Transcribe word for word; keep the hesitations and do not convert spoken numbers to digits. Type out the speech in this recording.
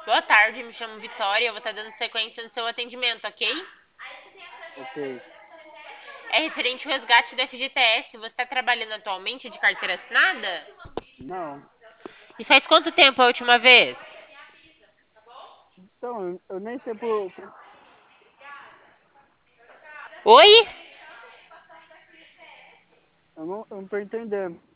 Boa tarde, me chamo Vitória, eu vou estar dando sequência no seu atendimento, ok? Ok. É referente ao resgate do F G T S. Você está trabalhando atualmente de carteira assinada? Não. E faz quanto tempo a última vez? Então, eu, eu nem sei por. por- Oi? Eu não, eu não tô entendendo.